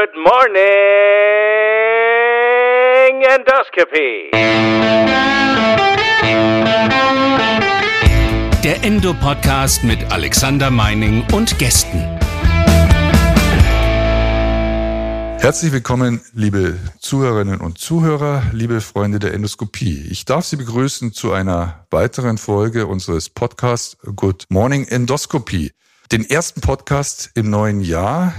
Good morning, Endoscopy. Der Endo-Podcast mit Alexander Meining und Gästen. Herzlich willkommen, liebe Zuhörerinnen und Zuhörer, liebe Freunde der Endoskopie. Ich darf Sie begrüßen zu einer weiteren Folge unseres Podcasts Good Morning Endoscopy. Den ersten Podcast im neuen Jahr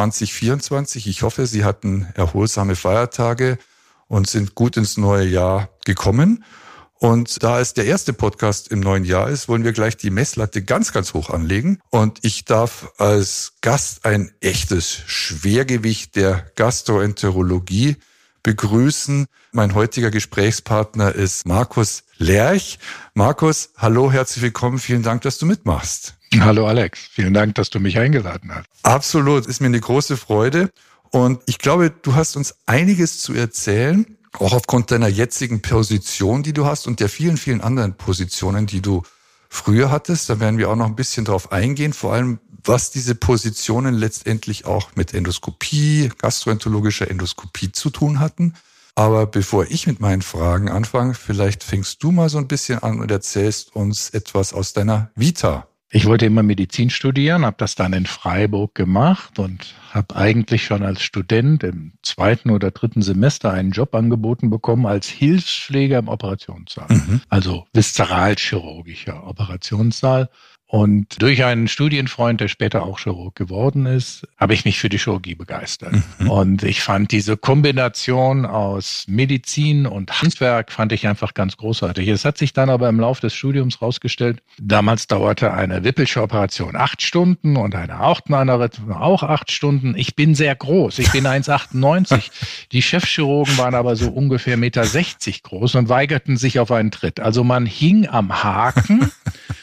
2024. Ich hoffe, Sie hatten erholsame Feiertage und sind gut ins neue Jahr gekommen. Und da es der erste Podcast im neuen Jahr ist, wollen wir gleich die Messlatte ganz, ganz hoch anlegen. Und ich darf als Gast ein echtes Schwergewicht der Gastroenterologie begrüßen. Mein heutiger Gesprächspartner ist Markus Lerch. Markus, hallo, herzlich willkommen. Vielen Dank, dass du mitmachst. Hallo Alex, vielen Dank, dass du mich eingeladen hast. Absolut, ist mir eine große Freude. Und ich glaube, du hast uns einiges zu erzählen, auch aufgrund deiner jetzigen Position, die du hast und der vielen, vielen anderen Positionen, die du früher hattest. Da werden wir auch noch ein bisschen drauf eingehen, vor allem was diese Positionen letztendlich auch mit Endoskopie, gastroenterologischer Endoskopie zu tun hatten. Aber bevor ich mit meinen Fragen anfange, vielleicht fängst du mal so ein bisschen an und erzählst uns etwas aus deiner Vita. Ich wollte immer Medizin studieren, habe das dann in Freiburg gemacht und habe eigentlich schon als Student im 2. oder 3. Semester einen Job angeboten bekommen als Hilfspfleger im Operationssaal. Also viszeralchirurgischer Operationssaal. Und durch einen Studienfreund, der später auch Chirurg geworden ist, habe ich mich für die Chirurgie begeistert. Und ich fand diese Kombination aus Medizin und Handwerk fand ich einfach ganz großartig. Es hat sich dann aber im Laufe des Studiums rausgestellt, damals dauerte eine Wippelsche Operation 8 Stunden und eine Aortenaneurysma auch 8 Stunden. Ich bin sehr groß, ich bin 1,98. Die Chefchirurgen waren aber so ungefähr 1,60 Meter groß und weigerten sich auf einen Tritt. Also man hing am Haken.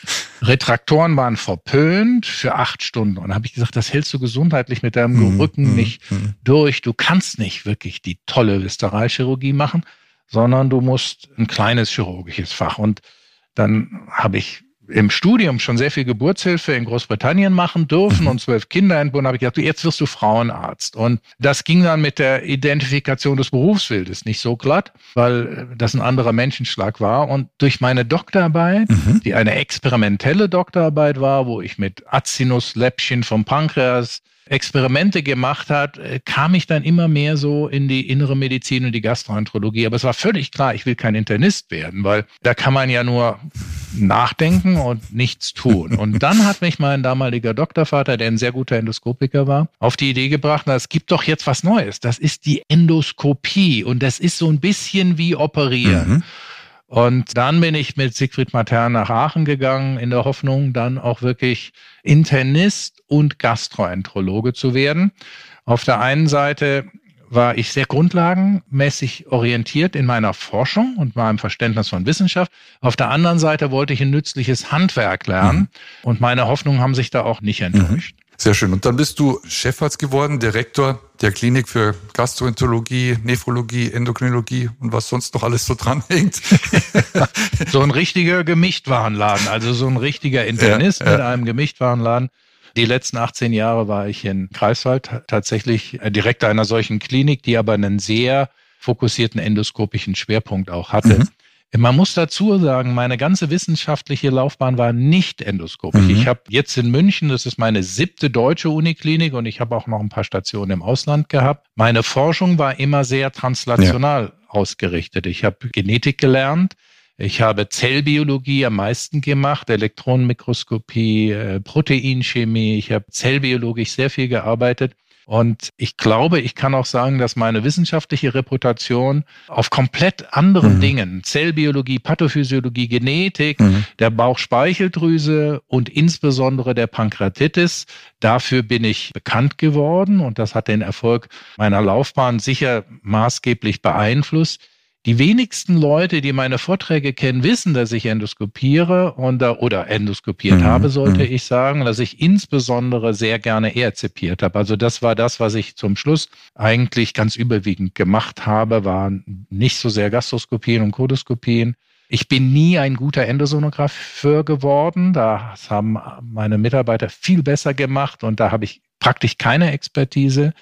Retraktoren waren verpönt für 8 Stunden. Und da habe ich gesagt, das hältst du gesundheitlich mit deinem Rücken nicht durch. Du kannst nicht wirklich die tolle Viszeralchirurgie machen, sondern du musst ein kleines chirurgisches Fach. Und dann habe ich im Studium schon sehr viel Geburtshilfe in Großbritannien machen dürfen und 12 Kinder entbunden. Habe ich gedacht, jetzt wirst du Frauenarzt. Und das ging dann mit der Identifikation des Berufsbildes nicht so glatt, weil das ein anderer Menschenschlag war. Und durch meine Doktorarbeit, die eine experimentelle Doktorarbeit war, wo ich mit Acinus-Läppchen vom Pankreas Experimente gemacht hat, kam ich dann immer mehr so in die innere Medizin und die Gastroenterologie. Aber es war völlig klar, ich will kein Internist werden, weil da kann man ja nur nachdenken und nichts tun. Und dann hat mich mein damaliger Doktorvater, der ein sehr guter Endoskopiker war, auf die Idee gebracht, na, es gibt doch jetzt was Neues. Das ist die Endoskopie und das ist so ein bisschen wie Operieren. Und dann bin ich mit Siegfried Matern nach Aachen gegangen, in der Hoffnung, dann auch wirklich Internist und Gastroenterologe zu werden. Auf der einen Seite war ich sehr grundlagenmäßig orientiert in meiner Forschung und meinem Verständnis von Wissenschaft. Auf der anderen Seite wollte ich ein nützliches Handwerk lernen und meine Hoffnungen haben sich da auch nicht enttäuscht. Sehr schön. Und dann bist du Chefarzt geworden, Direktor der Klinik für Gastroenterologie, Nephrologie, Endokrinologie und was sonst noch alles so dranhängt. So ein richtiger Gemischtwarenladen, also so ein richtiger Internist mit einem Gemischtwarenladen. Die letzten 18 Jahre war ich in Greifswald tatsächlich Direktor einer solchen Klinik, die aber einen sehr fokussierten endoskopischen Schwerpunkt auch hatte. Man muss dazu sagen, meine ganze wissenschaftliche Laufbahn war nicht endoskopisch. Ich habe jetzt in München, das ist meine 7. deutsche Uniklinik und ich habe auch noch ein paar Stationen im Ausland gehabt. Meine Forschung war immer sehr translational ausgerichtet. Ich habe Genetik gelernt. Ich habe Zellbiologie am meisten gemacht, Elektronenmikroskopie, Proteinchemie. Ich habe zellbiologisch sehr viel gearbeitet. Und ich glaube, ich kann auch sagen, dass meine wissenschaftliche Reputation auf komplett anderen Dingen, Zellbiologie, Pathophysiologie, Genetik, der Bauchspeicheldrüse und insbesondere der Pankreatitis, dafür bin ich bekannt geworden und das hat den Erfolg meiner Laufbahn sicher maßgeblich beeinflusst. Die wenigsten Leute, die meine Vorträge kennen, wissen, dass ich endoskopiere oder endoskopiert habe, sollte ich sagen, dass ich insbesondere sehr gerne erzipiert habe. Also das war das, was ich zum Schluss eigentlich ganz überwiegend gemacht habe, waren nicht so sehr Gastroskopien und Kodoskopien. Ich bin nie ein guter Endosonographer geworden. Das haben meine Mitarbeiter viel besser gemacht und da habe ich praktisch keine Expertise.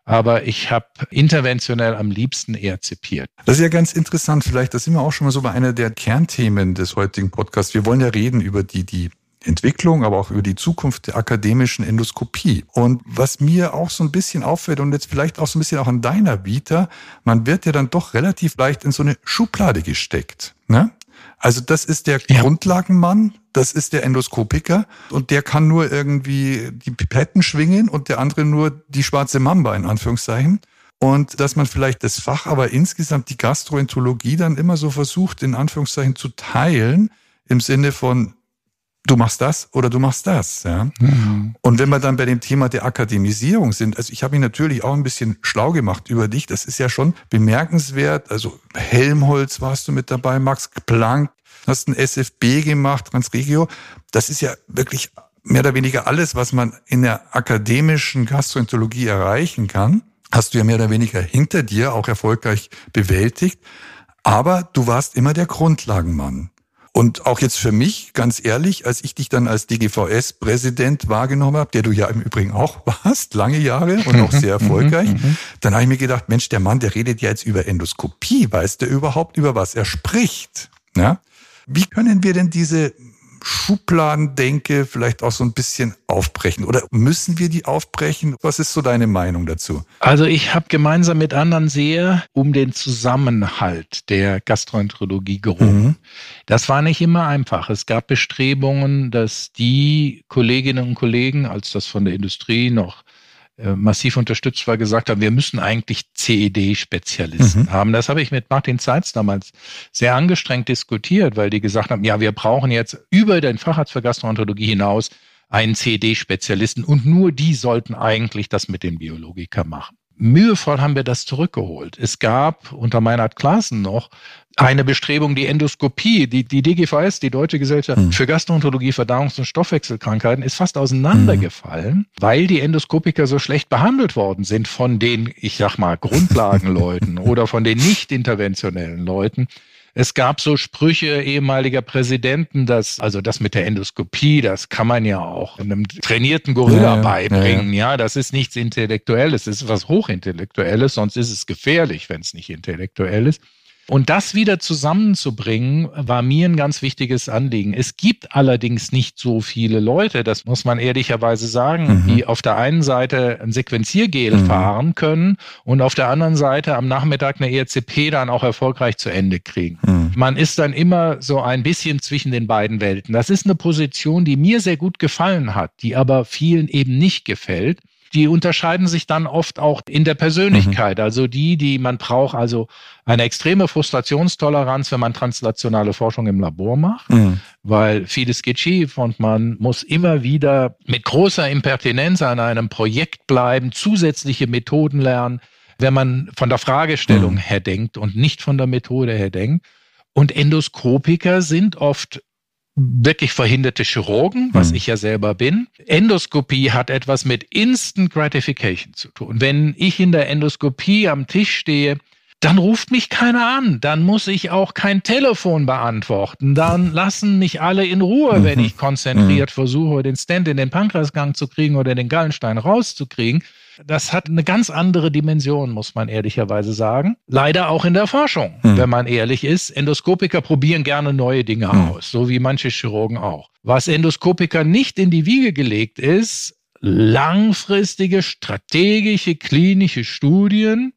aber ich habe interventionell am liebsten eher zipiert. Das ist ja ganz interessant. Vielleicht, das sind wir auch schon mal so bei einer der Kernthemen des heutigen Podcasts. Wir wollen ja reden über die Entwicklung, aber auch über die Zukunft der akademischen Endoskopie. Und was mir auch so ein bisschen auffällt und jetzt vielleicht auch so ein bisschen auch an deiner Vita, man wird ja dann doch relativ leicht in so eine Schublade gesteckt, ne? Also das ist der Grundlagenmann, das ist der Endoskopiker und der kann nur irgendwie die Pipetten schwingen und der andere nur die schwarze Mamba in Anführungszeichen. Und dass man vielleicht das Fach, aber insgesamt die Gastroenterologie dann immer so versucht, in Anführungszeichen zu teilen, im Sinne von du machst das oder du machst das. Ja? Mhm. Und wenn wir dann bei dem Thema der Akademisierung sind, also ich habe mich natürlich auch ein bisschen schlau gemacht über dich, das ist ja schon bemerkenswert, also Helmholtz warst du mit dabei, Max Planck, hast ein SFB gemacht, Transregio, das ist ja wirklich mehr oder weniger alles, was man in der akademischen Gastroenterologie erreichen kann, hast du ja mehr oder weniger hinter dir auch erfolgreich bewältigt, aber du warst immer der Grundlagenmann. Und auch jetzt für mich, ganz ehrlich, als ich dich dann als DGVS-Präsident wahrgenommen habe, der du ja im Übrigen auch warst, lange Jahre und auch sehr erfolgreich, dann habe ich mir gedacht, Mensch, der Mann, der redet ja jetzt über Endoskopie, weiß der überhaupt, über was er spricht? Ja? Wie können wir denn diese Schubladendenke vielleicht auch so ein bisschen aufbrechen? Oder müssen wir die aufbrechen? Was ist so deine Meinung dazu? Also ich habe gemeinsam mit anderen sehr um den Zusammenhalt der Gastroenterologie gerungen. Das war nicht immer einfach. Es gab Bestrebungen, dass die Kolleginnen und Kollegen, als das von der Industrie noch massiv unterstützt war, gesagt haben, wir müssen eigentlich CED-Spezialisten haben. Das habe ich mit Martin Zeitz damals sehr angestrengt diskutiert, weil die gesagt haben, ja, wir brauchen jetzt über den Facharzt für Gastroenterologie hinaus einen CED-Spezialisten und nur die sollten eigentlich das mit den Biologikern machen. Mühevoll haben wir das zurückgeholt. Es gab unter Meinhard Claassen noch eine Bestrebung, die Endoskopie, die DGVS, die Deutsche Gesellschaft für Gastroenterologie, Verdauungs- und Stoffwechselkrankheiten, ist fast auseinandergefallen, weil die Endoskopiker so schlecht behandelt worden sind von den, ich sag mal, Grundlagenleuten oder von den nicht interventionellen Leuten. Es gab so Sprüche ehemaliger Präsidenten, dass, also das mit der Endoskopie, das kann man ja auch einem trainierten Gorilla beibringen. Ja, das ist nichts Intellektuelles, es ist was Hochintellektuelles, sonst ist es gefährlich, wenn es nicht intellektuell ist. Und das wieder zusammenzubringen, war mir ein ganz wichtiges Anliegen. Es gibt allerdings nicht so viele Leute, das muss man ehrlicherweise sagen, die auf der einen Seite ein Sequenziergel fahren können und auf der anderen Seite am Nachmittag eine ERCP dann auch erfolgreich zu Ende kriegen. Man ist dann immer so ein bisschen zwischen den beiden Welten. Das ist eine Position, die mir sehr gut gefallen hat, die aber vielen eben nicht gefällt. Die unterscheiden sich dann oft auch in der Persönlichkeit. Also die man braucht, also eine extreme Frustrationstoleranz, wenn man translationale Forschung im Labor macht, weil vieles geht schief und man muss immer wieder mit großer Impertinenz an einem Projekt bleiben, zusätzliche Methoden lernen, wenn man von der Fragestellung her denkt und nicht von der Methode her denkt. Und Endoskopiker sind oft wirklich verhinderte Chirurgen, was ich ja selber bin. Endoskopie hat etwas mit Instant Gratification zu tun. Wenn ich in der Endoskopie am Tisch stehe, dann ruft mich keiner an. Dann muss ich auch kein Telefon beantworten. Dann lassen mich alle in Ruhe, wenn ich konzentriert versuche, den Stent in den Pankreasgang zu kriegen oder den Gallenstein rauszukriegen. Das hat eine ganz andere Dimension, muss man ehrlicherweise sagen. Leider auch in der Forschung, wenn man ehrlich ist. Endoskopiker probieren gerne neue Dinge aus, so wie manche Chirurgen auch. Was Endoskopiker nicht in die Wiege gelegt ist, langfristige, strategische, klinische Studien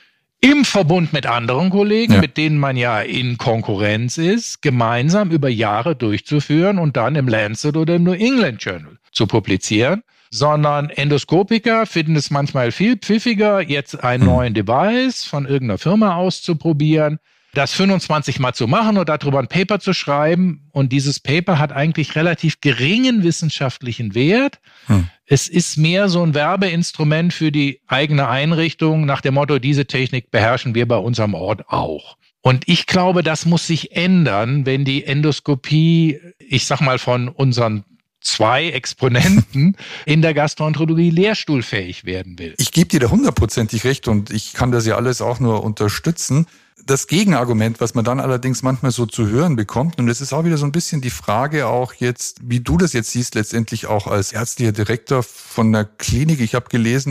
im Verbund mit anderen Kollegen, mit denen man ja in Konkurrenz ist, gemeinsam über Jahre durchzuführen und dann im Lancet oder im New England Journal zu publizieren. Sondern Endoskopiker finden es manchmal viel pfiffiger, jetzt einen neuen Device von irgendeiner Firma auszuprobieren, das 25 Mal zu machen und darüber ein Paper zu schreiben. Und dieses Paper hat eigentlich relativ geringen wissenschaftlichen Wert. Es ist mehr so ein Werbeinstrument für die eigene Einrichtung nach dem Motto, diese Technik beherrschen wir bei unserem Ort auch. Und ich glaube, das muss sich ändern, wenn die Endoskopie, ich sag mal von unseren 2 Exponenten in der Gastroenterologie lehrstuhlfähig werden will. Ich gebe dir da 100%ig recht und ich kann das ja alles auch nur unterstützen. Das Gegenargument, was man dann allerdings manchmal so zu hören bekommt, und das ist auch wieder so ein bisschen die Frage auch jetzt, wie du das jetzt siehst, letztendlich auch als ärztlicher Direktor von einer Klinik. Ich habe gelesen,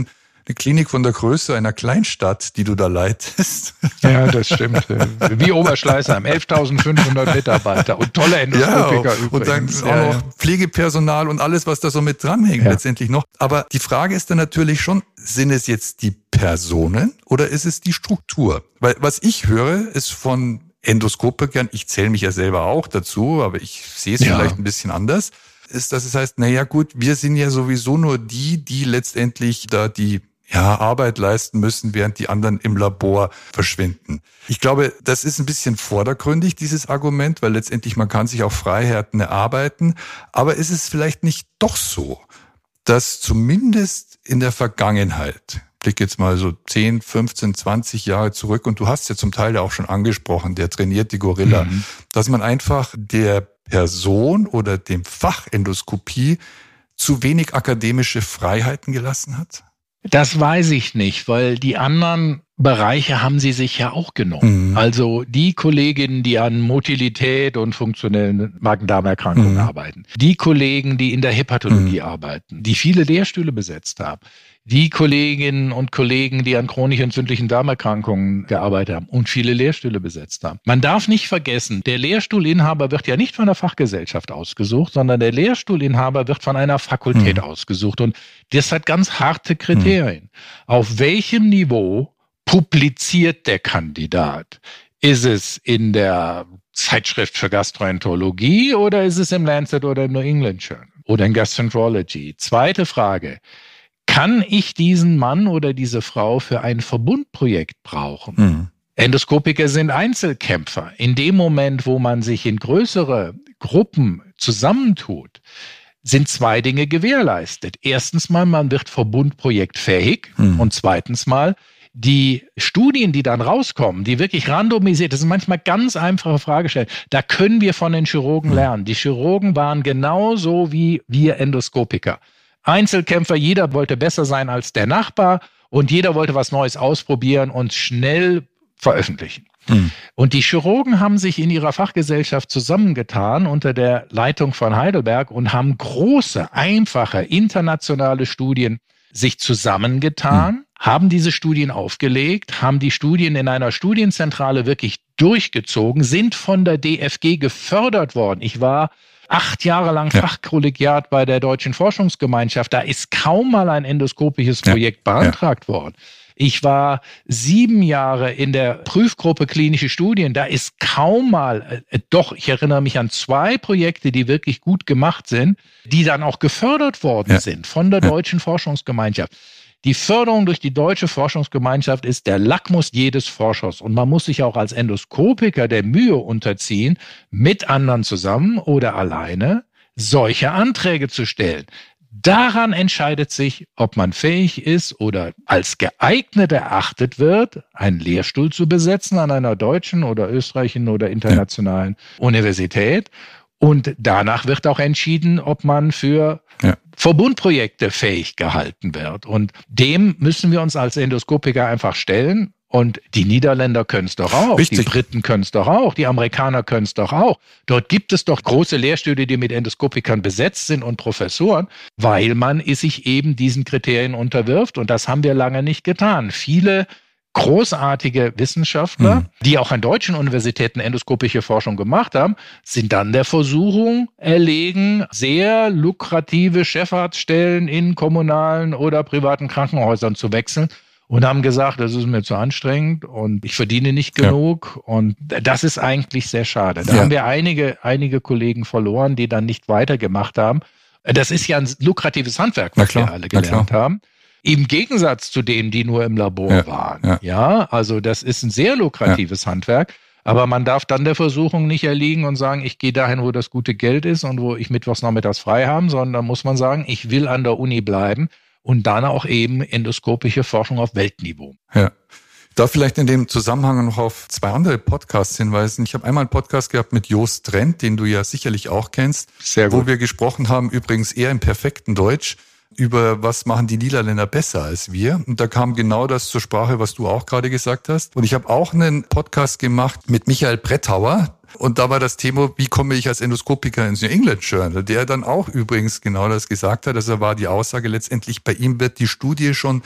eine Klinik von der Größe einer Kleinstadt, die du da leitest. Ja, das stimmt. Wie Oberschleißheim, 11.500 Mitarbeiter und tolle Endoskopiker übrigens. Und dann auch noch Pflegepersonal und alles, was da so mit dranhängt letztendlich noch. Aber die Frage ist dann natürlich schon, sind es jetzt die Personen oder ist es die Struktur? Weil was ich höre, ist von Endoskopikern, ich zähle mich ja selber auch dazu, aber ich sehe es vielleicht ein bisschen anders, ist, dass es heißt, naja gut, wir sind ja sowieso nur die letztendlich da die Arbeit leisten müssen, während die anderen im Labor verschwinden. Ich glaube, das ist ein bisschen vordergründig, dieses Argument, weil letztendlich man kann sich auch Freiheiten erarbeiten. Aber ist es vielleicht nicht doch so, dass zumindest in der Vergangenheit, blick jetzt mal so 10, 15, 20 Jahre zurück, und du hast ja zum Teil ja auch schon angesprochen, der trainierte Gorilla, dass man einfach der Person oder dem Fach Endoskopie zu wenig akademische Freiheiten gelassen hat? Das weiß ich nicht, weil die anderen Bereiche haben sie sich ja auch genommen. Also die Kolleginnen, die an Motilität und funktionellen Magen-Darm-Erkrankungen arbeiten, die Kollegen, die in der Hepatologie arbeiten, die viele Lehrstühle besetzt haben, die Kolleginnen und Kollegen, die an chronisch entzündlichen Darmerkrankungen gearbeitet haben und viele Lehrstühle besetzt haben. Man darf nicht vergessen, der Lehrstuhlinhaber wird ja nicht von der Fachgesellschaft ausgesucht, sondern der Lehrstuhlinhaber wird von einer Fakultät ausgesucht. Und das hat ganz harte Kriterien. Auf welchem Niveau publiziert der Kandidat? Ist es in der Zeitschrift für Gastroenterologie oder ist es im Lancet oder im New England Journal oder in Gastroenterology? Zweite Frage. Kann ich diesen Mann oder diese Frau für ein Verbundprojekt brauchen? Endoskopiker sind Einzelkämpfer. In dem Moment, wo man sich in größere Gruppen zusammentut, sind zwei Dinge gewährleistet. Erstens mal, man wird verbundprojektfähig und zweitens mal, die Studien, die dann rauskommen, die wirklich randomisiert, das sind manchmal ganz einfache Fragestellungen, da können wir von den Chirurgen lernen. Die Chirurgen waren genauso wie wir Endoskopiker. Einzelkämpfer, jeder wollte besser sein als der Nachbar und jeder wollte was Neues ausprobieren und schnell veröffentlichen. Und die Chirurgen haben sich in ihrer Fachgesellschaft zusammengetan unter der Leitung von Heidelberg und haben große, einfache, internationale Studien sich zusammengetan, haben diese Studien aufgelegt, haben die Studien in einer Studienzentrale wirklich durchgezogen, sind von der DFG gefördert worden. Ich war 8 Jahre lang Fachkollegiat bei der Deutschen Forschungsgemeinschaft. Da ist kaum mal ein endoskopisches Projekt beantragt worden. Ich war 7 Jahre in der Prüfgruppe klinische Studien. Da ist kaum mal, ich erinnere mich an 2 Projekte, die wirklich gut gemacht sind, die dann auch gefördert worden sind von der Deutschen Forschungsgemeinschaft. Die Förderung durch die Deutsche Forschungsgemeinschaft ist der Lackmus jedes Forschers. Und man muss sich auch als Endoskopiker der Mühe unterziehen, mit anderen zusammen oder alleine solche Anträge zu stellen. Daran entscheidet sich, ob man fähig ist oder als geeignet erachtet wird, einen Lehrstuhl zu besetzen an einer deutschen oder österreichischen oder internationalen Universität. Und danach wird auch entschieden, ob man für Verbundprojekte fähig gehalten wird. Und dem müssen wir uns als Endoskopiker einfach stellen. Und die Niederländer können es doch auch, die Briten können es doch auch, die Amerikaner können es doch auch. Dort gibt es doch große Lehrstühle, die mit Endoskopikern besetzt sind und Professoren, weil man sich eben diesen Kriterien unterwirft. Und das haben wir lange nicht getan. Viele großartige Wissenschaftler, die auch an deutschen Universitäten endoskopische Forschung gemacht haben, sind dann der Versuchung erlegen, sehr lukrative Chefarztstellen in kommunalen oder privaten Krankenhäusern zu wechseln und haben gesagt, das ist mir zu anstrengend und ich verdiene nicht genug. Und das ist eigentlich sehr schade. Da haben wir einige Kollegen verloren, die dann nicht weitergemacht haben. Das ist ja ein lukratives Handwerk, was wir alle gelernt haben. Im Gegensatz zu denen, die nur im Labor waren. Ja, also das ist ein sehr lukratives Handwerk. Aber man darf dann der Versuchung nicht erliegen und sagen, ich gehe dahin, wo das gute Geld ist und wo ich mittwochs nachmittags frei habe, sondern da muss man sagen, ich will an der Uni bleiben und dann auch eben endoskopische Forschung auf Weltniveau. Ja. Ich darf vielleicht in dem Zusammenhang noch auf 2 andere Podcasts hinweisen. Ich habe einmal einen Podcast gehabt mit Jost Trent, den du ja sicherlich auch kennst, sehr gut, wo wir gesprochen haben, übrigens eher im perfekten Deutsch, über was machen die Niederländer besser als wir. Und da kam genau das zur Sprache, was du auch gerade gesagt hast. Und ich habe auch einen Podcast gemacht mit Michael Brettauer. Und da war das Thema, wie komme ich als Endoskopiker ins New England Journal, der dann auch übrigens genau das gesagt hat. Also war die Aussage letztendlich, bei ihm wird die Studie schon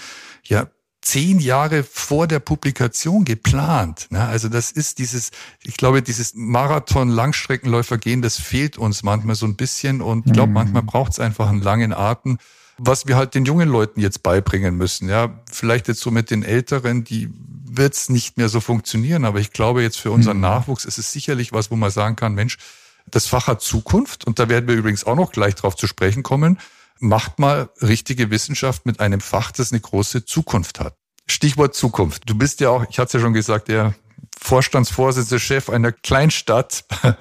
ja 10 Jahre vor der Publikation geplant. Also das ist dieses Marathon-Langstreckenläufer-Gehen, das fehlt uns manchmal so ein bisschen und ich glaube, manchmal braucht es einfach einen langen Atem, was wir halt den jungen Leuten jetzt beibringen müssen. Ja, vielleicht jetzt so mit den Älteren, die wird's nicht mehr so funktionieren, aber ich glaube jetzt für unseren Nachwuchs ist es sicherlich was, wo man sagen kann, Mensch, das Fach hat Zukunft und da werden wir übrigens auch noch gleich drauf zu sprechen kommen. Macht mal richtige Wissenschaft mit einem Fach, das eine große Zukunft hat. Stichwort Zukunft. Du bist ja auch, ich hatte es ja schon gesagt, der Vorstandsvorsitzende, Chef einer Kleinstadt,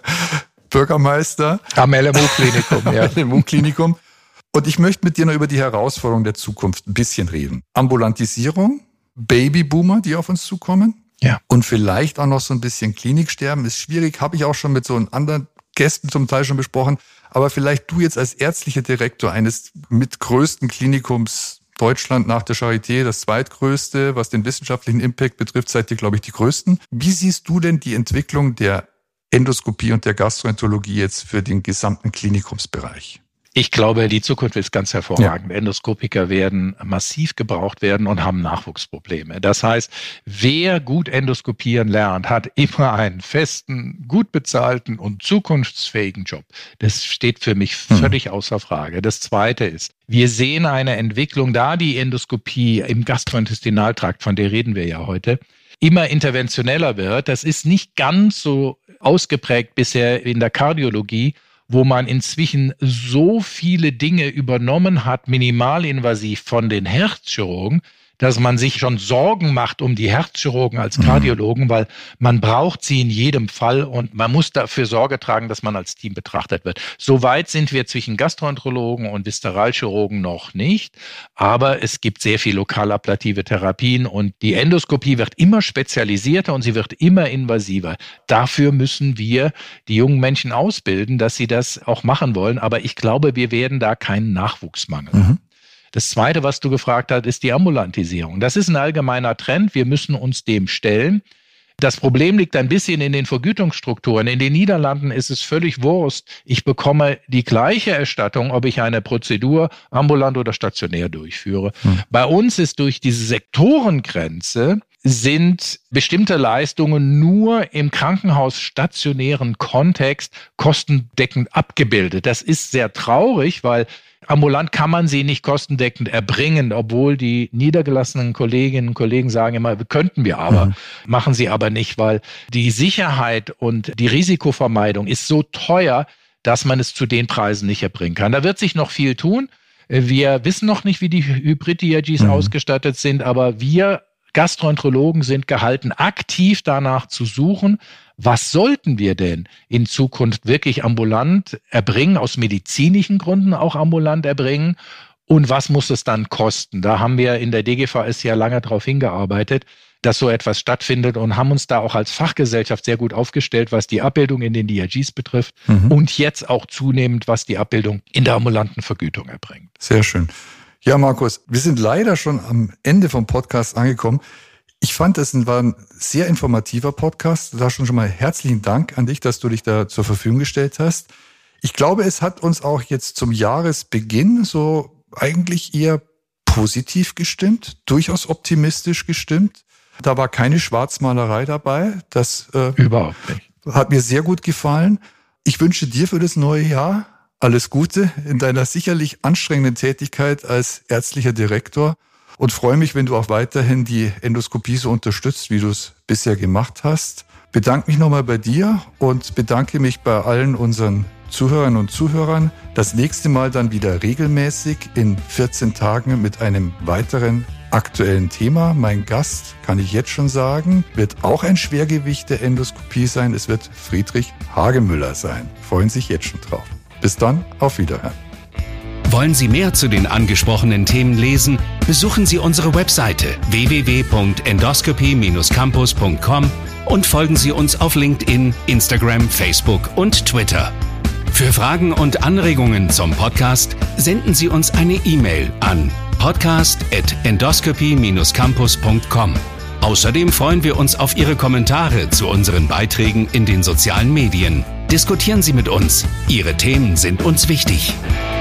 Bürgermeister. Am LMU-Klinikum, ja. LMU-Klinikum. Und ich möchte mit dir noch über die Herausforderungen der Zukunft ein bisschen reden. Ambulantisierung, Babyboomer, die auf uns zukommen. Ja. Und vielleicht auch noch so ein bisschen Kliniksterben. Ist schwierig, habe ich auch schon mit so anderen Gästen zum Teil schon besprochen. Aber vielleicht du jetzt als ärztlicher Direktor eines mit größten Klinikums Deutschland nach der Charité, das zweitgrößte, was den wissenschaftlichen Impact betrifft, seid ihr, glaube ich, die größten. Wie siehst du denn die Entwicklung der Endoskopie und der Gastroenterologie jetzt für den gesamten Klinikumsbereich? Ich glaube, die Zukunft ist ganz hervorragend. Ja. Endoskopiker werden massiv gebraucht werden und haben Nachwuchsprobleme. Das heißt, wer gut endoskopieren lernt, hat immer einen festen, gut bezahlten und zukunftsfähigen Job. Das steht für mich völlig außer Frage. Das Zweite ist, wir sehen eine Entwicklung, da die Endoskopie im Gastrointestinaltrakt, von der reden wir ja heute, immer interventioneller wird. Das ist nicht ganz so ausgeprägt bisher in der Kardiologie, wo man inzwischen so viele Dinge übernommen hat, minimalinvasiv von den Herzchirurgen, dass man sich schon Sorgen macht um die Herzchirurgen als Kardiologen, weil man braucht sie in jedem Fall und man muss dafür Sorge tragen, dass man als Team betrachtet wird. So weit sind wir zwischen Gastroenterologen und Viszeralchirurgen noch nicht, aber es gibt sehr viel lokalablative Therapien und die Endoskopie wird immer spezialisierter und sie wird immer invasiver. Dafür müssen wir die jungen Menschen ausbilden, dass sie das auch machen wollen, aber ich glaube, wir werden da keinen Nachwuchsmangel haben. Das Zweite, was du gefragt hast, ist die Ambulantisierung. Das ist ein allgemeiner Trend. Wir müssen uns dem stellen. Das Problem liegt ein bisschen in den Vergütungsstrukturen. In den Niederlanden ist es völlig Wurst. Ich bekomme die gleiche Erstattung, ob ich eine Prozedur ambulant oder stationär durchführe. Bei uns ist durch diese Sektorengrenze sind bestimmte Leistungen nur im krankenhausstationären Kontext kostendeckend abgebildet. Das ist sehr traurig, weil ambulant kann man sie nicht kostendeckend erbringen, obwohl die niedergelassenen Kolleginnen und Kollegen sagen immer, könnten wir aber, machen sie aber nicht, weil die Sicherheit und die Risikovermeidung ist so teuer, dass man es zu den Preisen nicht erbringen kann. Da wird sich noch viel tun. Wir wissen noch nicht, wie die Hybrid-DRGs ausgestattet sind, aber wir Gastroenterologen sind gehalten, aktiv danach zu suchen, was sollten wir denn in Zukunft wirklich ambulant erbringen, aus medizinischen Gründen auch ambulant erbringen und was muss es dann kosten? Da haben wir in der DGVS ja lange darauf hingearbeitet, dass so etwas stattfindet und haben uns da auch als Fachgesellschaft sehr gut aufgestellt, was die Abbildung in den DRGs betrifft und jetzt auch zunehmend, was die Abbildung in der ambulanten Vergütung erbringt. Sehr schön. Ja, Markus, wir sind leider schon am Ende vom Podcast angekommen. Ich fand, es war ein sehr informativer Podcast. Da schon mal herzlichen Dank an dich, dass du dich da zur Verfügung gestellt hast. Ich glaube, es hat uns auch jetzt zum Jahresbeginn so eigentlich eher positiv gestimmt, durchaus optimistisch gestimmt. Da war keine Schwarzmalerei dabei. Das überhaupt nicht. Hat mir sehr gut gefallen. Ich wünsche dir für das neue Jahr alles Gute in deiner sicherlich anstrengenden Tätigkeit als ärztlicher Direktor und freue mich, wenn du auch weiterhin die Endoskopie so unterstützt, wie du es bisher gemacht hast. Bedanke mich nochmal bei dir und bedanke mich bei allen unseren Zuhörerinnen und Zuhörern. Das nächste Mal dann wieder regelmäßig in 14 Tagen mit einem weiteren aktuellen Thema. Mein Gast, kann ich jetzt schon sagen, wird auch ein Schwergewicht der Endoskopie sein. Es wird Friedrich Hagemüller sein. Freuen sich jetzt schon drauf. Bis dann, auf Wiederhören. Wollen Sie mehr zu den angesprochenen Themen lesen? Besuchen Sie unsere Webseite www.endoscopy-campus.com und folgen Sie uns auf LinkedIn, Instagram, Facebook und Twitter. Für Fragen und Anregungen zum Podcast senden Sie uns eine E-Mail an podcast@endoscopy-campus.com. Außerdem freuen wir uns auf Ihre Kommentare zu unseren Beiträgen in den sozialen Medien. Diskutieren Sie mit uns. Ihre Themen sind uns wichtig.